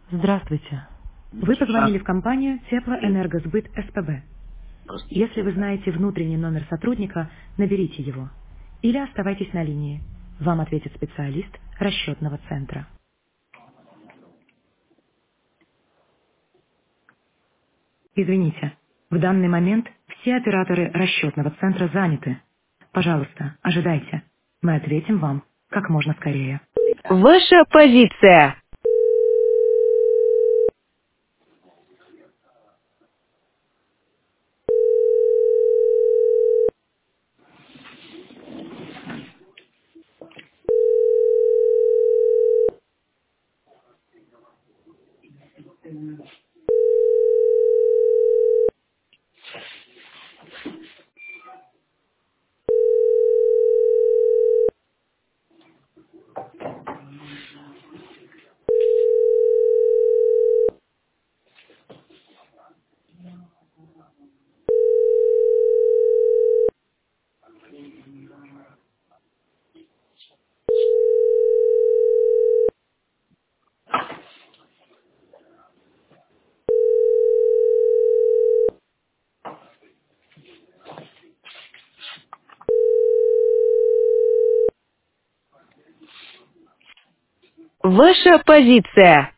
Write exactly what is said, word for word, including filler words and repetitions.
Здравствуйте. Вы А, позвонили в компанию Теплоэнергосбыт СПБ. Если вы знаете внутренний номер сотрудника, наберите его. Или оставайтесь на линии. Вам ответит специалист расчетного центра. Извините, в данный момент все операторы расчетного центра заняты. Пожалуйста, ожидайте. Мы ответим вам как можно скорее. Ваша позиция. Ваша позиция.